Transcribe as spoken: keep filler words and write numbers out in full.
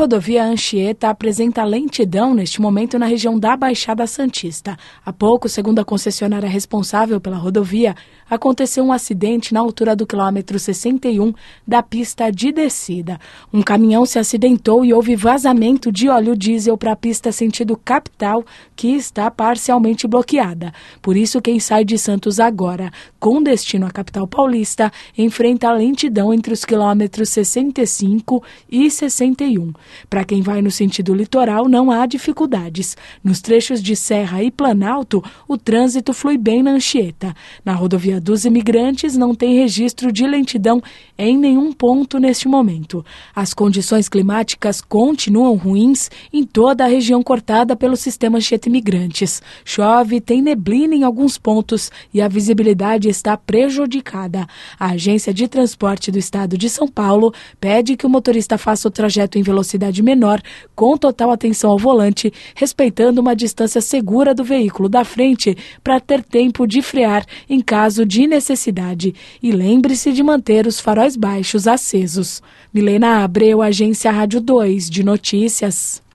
rodovia Anchieta apresenta lentidão neste momento na região da Baixada Santista. Há pouco, segundo a concessionária responsável pela rodovia, aconteceu um acidente na altura do quilômetro sessenta e um da pista de descida. Um caminhão se acidentou e houve vazamento de óleo diesel para a pista sentido capital, que está parcialmente bloqueada. Por isso, quem sai de Santos agora, com destino à capital paulista, enfrenta a lentidão entre os quilômetros sessenta e cinco e sessenta e um. Para quem vai no sentido litoral, não há dificuldades. Nos trechos de Serra e Planalto, o trânsito flui bem na Anchieta. Na rodovia dos Imigrantes, não tem registro de lentidão em nenhum ponto neste momento. As condições climáticas continuam ruins em toda a região cortada pelo sistema Anchieta Imigrantes. Chove, tem neblina em alguns pontos e a visibilidade está prejudicada. A Agência de Transporte do Estado de São Paulo pede que o motorista faça o trajeto em velocidade menor, com total atenção ao volante, respeitando uma distância segura do veículo da frente para ter tempo de frear em caso de necessidade. E lembre-se de manter os faróis baixos acesos. Milena Abreu, Agência Rádio dois de Notícias.